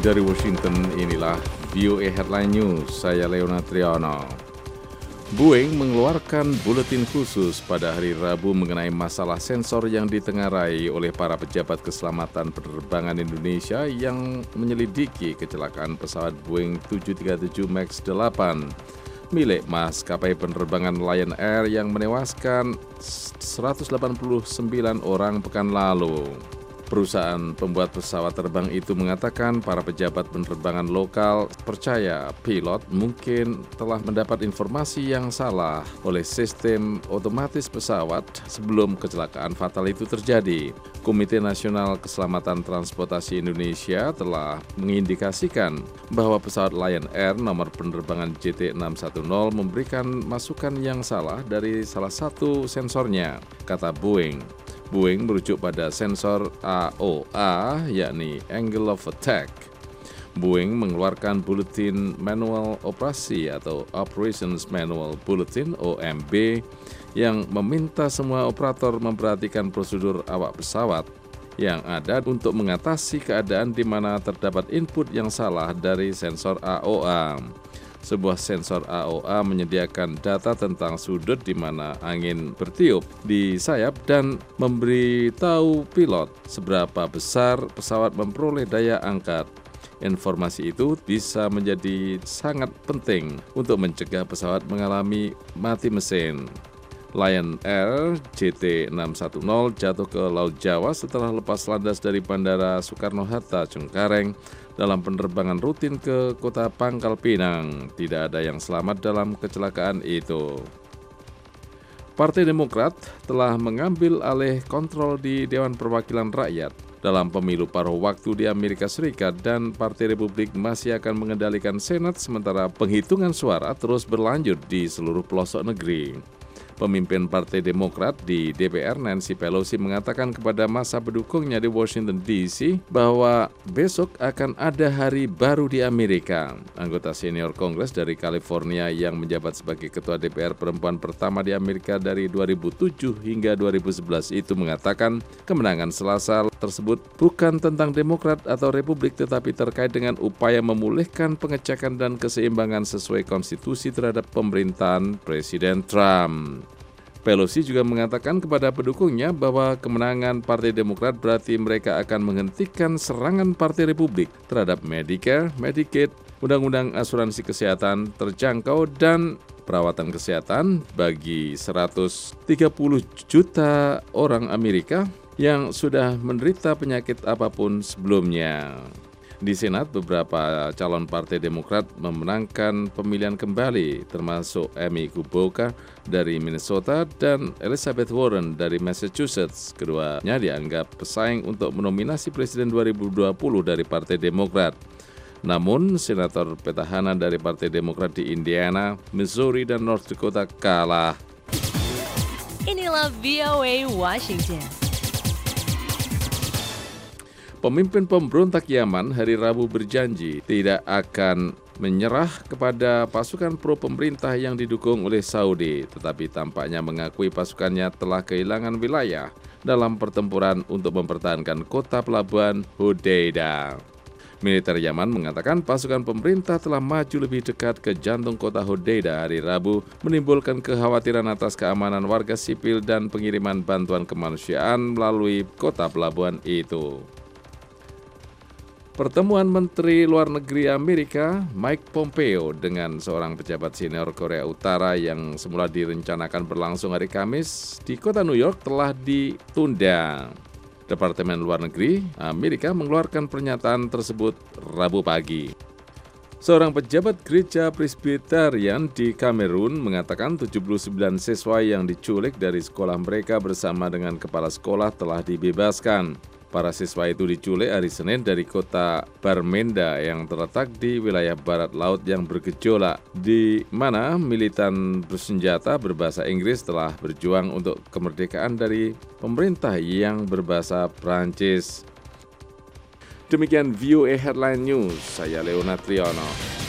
Dari Washington, inilah VOA Headline News, saya Leonard Triano. Boeing mengeluarkan buletin khusus pada hari Rabu mengenai masalah sensor yang ditengarai oleh para pejabat keselamatan penerbangan Indonesia yang menyelidiki kecelakaan pesawat Boeing 737 MAX 8 milik maskapai penerbangan Lion Air yang menewaskan 189 orang pekan lalu. Perusahaan pembuat pesawat terbang itu mengatakan para pejabat penerbangan lokal percaya pilot mungkin telah mendapat informasi yang salah oleh sistem otomatis pesawat sebelum kecelakaan fatal itu terjadi. Komite Nasional Keselamatan Transportasi Indonesia telah mengindikasikan bahwa pesawat Lion Air nomor penerbangan JT610 memberikan masukan yang salah dari salah satu sensornya, kata Boeing. Boeing merujuk pada sensor AOA, yakni Angle of Attack. Boeing mengeluarkan Buletin Manual Operasi atau Operations Manual Bulletin (OMB) yang meminta semua operator memperhatikan prosedur awak pesawat yang ada untuk mengatasi keadaan di mana terdapat input yang salah dari sensor AOA. Sebuah sensor AOA menyediakan data tentang sudut di mana angin bertiup di sayap dan memberitahu pilot seberapa besar pesawat memperoleh daya angkat. Informasi itu bisa menjadi sangat penting untuk mencegah pesawat mengalami mati mesin. Lion Air JT610 jatuh ke Laut Jawa setelah lepas landas dari Bandara Soekarno-Hatta, Cengkareng dalam penerbangan rutin ke kota Pangkal Pinang. Tidak ada yang selamat dalam kecelakaan itu. Partai Demokrat telah mengambil alih kontrol di Dewan Perwakilan Rakyat dalam pemilu paruh waktu di Amerika Serikat dan Partai Republik masih akan mengendalikan Senat sementara penghitungan suara terus berlanjut di seluruh pelosok negeri. Pemimpin Partai Demokrat di DPR Nancy Pelosi mengatakan kepada massa pendukungnya di Washington DC bahwa besok akan ada hari baru di Amerika. Anggota senior Kongres dari California yang menjabat sebagai Ketua DPR perempuan pertama di Amerika dari 2007 hingga 2011 itu mengatakan kemenangan Selasa tersebut bukan tentang Demokrat atau Republik tetapi terkait dengan upaya memulihkan pengecekan dan keseimbangan sesuai konstitusi terhadap pemerintahan Presiden Trump. Pelosi juga mengatakan kepada pendukungnya bahwa kemenangan Partai Demokrat berarti mereka akan menghentikan serangan Partai Republik terhadap Medicare, Medicaid, Undang-Undang Asuransi Kesehatan Terjangkau, dan perawatan kesehatan bagi 130 juta orang Amerika yang sudah menderita penyakit apapun sebelumnya. Di Senat, beberapa calon Partai Demokrat memenangkan pemilihan kembali, termasuk Amy Klobuchar dari Minnesota dan Elizabeth Warren dari Massachusetts. Keduanya dianggap pesaing untuk menominasi Presiden 2020 dari Partai Demokrat. Namun, senator petahana dari Partai Demokrat di Indiana, Missouri, dan North Dakota kalah. Inilah VOA Washington. Pemimpin pemberontak Yaman hari Rabu berjanji tidak akan menyerah kepada pasukan pro-pemerintah yang didukung oleh Saudi, tetapi tampaknya mengakui pasukannya telah kehilangan wilayah dalam pertempuran untuk mempertahankan kota pelabuhan Hodeidah. Militer Yaman mengatakan pasukan pemerintah telah maju lebih dekat ke jantung kota Hodeidah hari Rabu, menimbulkan kekhawatiran atas keamanan warga sipil dan pengiriman bantuan kemanusiaan melalui kota pelabuhan itu. Pertemuan Menteri Luar Negeri Amerika Mike Pompeo dengan seorang pejabat senior Korea Utara yang semula direncanakan berlangsung hari Kamis di kota New York telah ditunda. Departemen Luar Negeri Amerika mengeluarkan pernyataan tersebut Rabu pagi. Seorang pejabat gereja Presbyterian di Kamerun mengatakan 79 siswa yang diculik dari sekolah mereka bersama dengan kepala sekolah telah dibebaskan. Para siswa itu diculik hari Senin dari kota Bamenda yang terletak di wilayah barat laut yang bergejolak, di mana militan bersenjata berbahasa Inggris telah berjuang untuk kemerdekaan dari pemerintah yang berbahasa Prancis. Demikian VOA Headline News, saya Leonard Triano.